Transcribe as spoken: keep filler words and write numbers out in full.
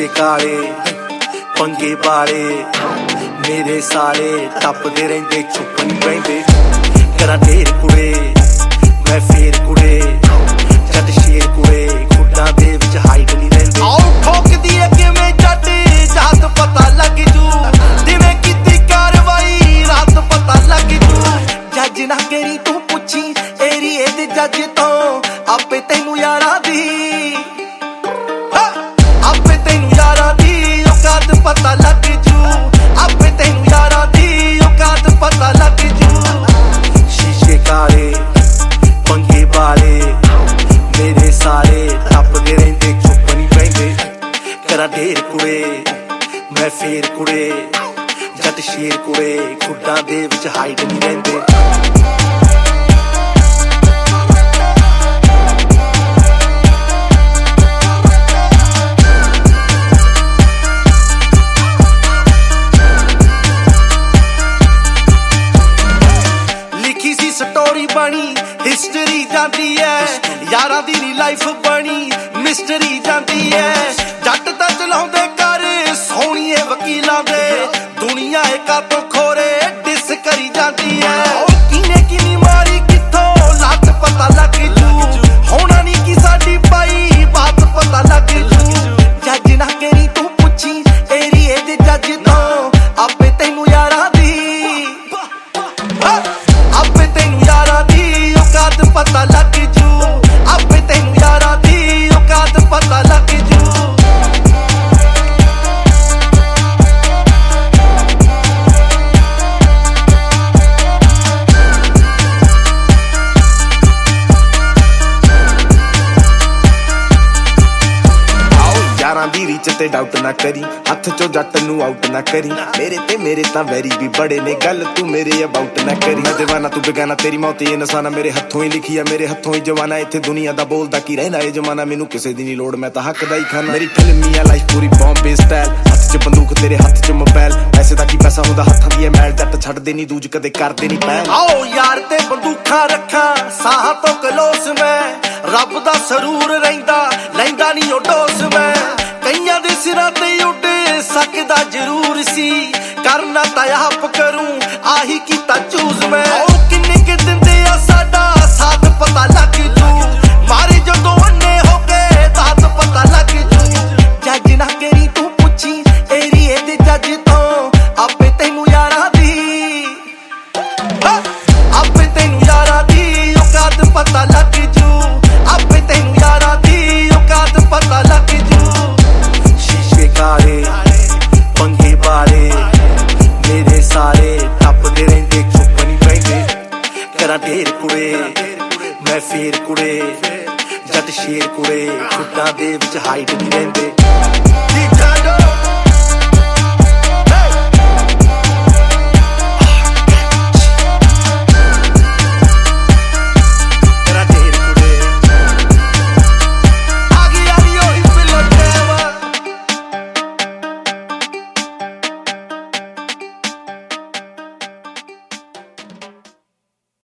शीशे काले पंगे वाले मेरे साले टपदे रहिंदे चुप नहीं बहिंदे करा ढेर कुड़े मैं फेर कुड़े जट शेर कुड़े खुड्डां दे विच हाइट नहीं रहिंदे आओ ठोकदी है किवें जट जात पता लग जू दिवें कीती कार्रवाई रात पता लग जू जज ना करी तू पुछी एरिए दे जज तो आपे तैनू यारा दी आपे तैनू यारा दी औकात पता लग जू आपे तैनू यारा दी औकात पता लग जू शीशे काले पंगे वाले मेरे सारे टपदे रहिंदे चुप नहीं बहिंदे करा ढेर कुड़े मैं फेर कुड़े जट शेर कुड़े खुड्डां दे विच हाइट नहीं रहिंदे स्टोरी बनी हिस्टरी जाती है यारा दी नी लाइफ बनी मिस्टरी जाती है जट ता चलाउंदे कर सोहणीए वकीलां दे दुनिया एका तो खोरे डिस करी जाती है किने किनी मारी किथों लत पता लग जू होना नी की साडी पाई बात पता लग जू जज ना करी तू पुछी एरिए दे जज तो आपे तैनू यारा दी आपे तैनू यारा दी औकात पता लग जू आपे तैनू यारा दी औकात पता लग जू यारां दी रीच ते डाउट ना करी हथ चो जट नू आउट ना करी मेरे ते मेरे ता वैरी भी बड़े ने गल तू मेरे अबाउट ना करी मैं दीवाना तू बेगाना तेरी मौत ये निशाना मेरे हथों ही लिखी है मेरे हथों ही जवाना इत्थे दुनिया दा बोलदा की रहना ए जमाना मैनू किसे दी नी लोड़ मैं ता हक दा ही खाना मेरी फिल्मी आ लाइफ पूरी बॉम्बे स्टाइल हथ च बंदूक तेरे हथ च मोबाइल पैसे दा की पैसा हुंदा हत्थां दी मैल जट छड़ दे नी दूज कदे कर दे नी पैल आओ यार ते बंदूखां रखा साह तो कलोस मैं रब दा सरूर रहिंदा लैंदा नी ओ डोस मैं कईयां दे सिरां ते उड़ सकदा जरूर सी करना ता आप करूं आही कीता चूज मैं किन्ने के दिंदे आ साडा साथ पता लग जू मारे जदों अन्ने हो गए तात पता लग जू जज ना करी तू पुछी एरिए दे जज तो आपे तैनू यारा दी आपे तैनू यारा दी औकात पता लग जू आपे तैनू यारा दी औकात पता लग जू शीशे काले पंगे वाले मेरे सारे टपदे रहिंदे चुप नहीं बहिंदे करा ढेर कुड़े मैं फेर कुड़े जट शेर कुड़े खुड्डां दे विच हाइट नहीं रहिंदे